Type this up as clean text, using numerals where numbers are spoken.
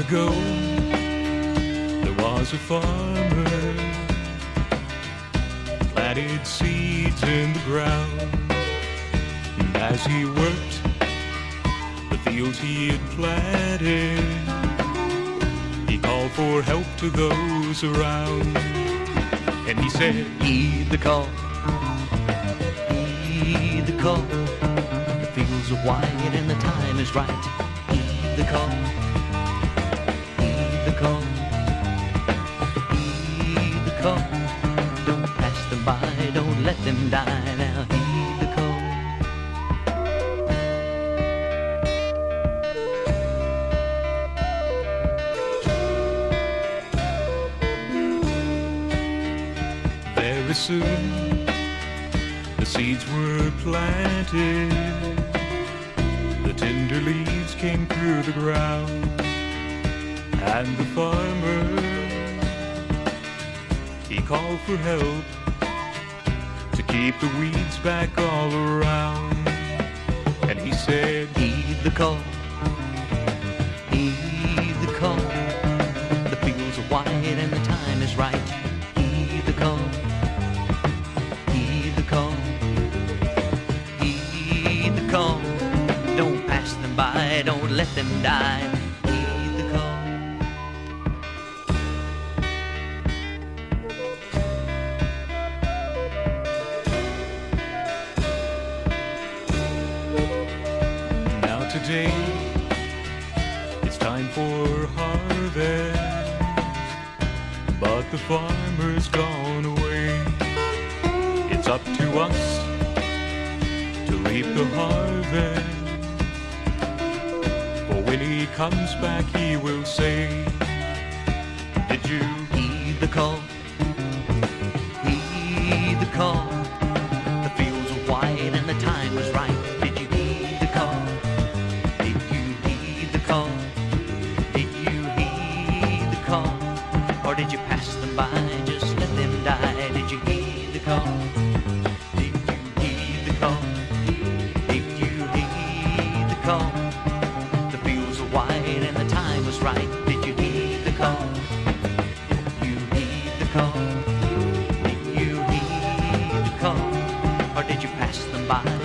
ago, there was a farmer, planted seeds in the ground. And as he worked the fields he had planted, he called for help to those around. And he said, heed the call, heed the call. The fields are wide and the time is right. Heed the call, heed the call, heed the call. Don't pass them by, don't let them die. Now heed the call. very soon the seeds were planted, the tender leaves came through the ground, and the farmer, he called for help to keep the weeds back all around. And he said, heed the call, heed the call. The fields are wide and the time is right. Heed the call, heed the call, heed the call. Don't pass them by, don't let them die. Heed the call. now today it's time for harvest, but the farmer's gone away. It's up to us to reap the harvest, for when he comes back he will say, did you Heed the call, heed the call. The fields are wide and the time is right. Did you heed the call? Did you heed the call? Did you heed the call? Or did you pass them by, just let them die? Did you heed the call? Did you heed the call? Did you heed the call? The fields are wide and the time was right. Did you heed the call? Did you heed the call? Did you heed the call? Or did you pass them by?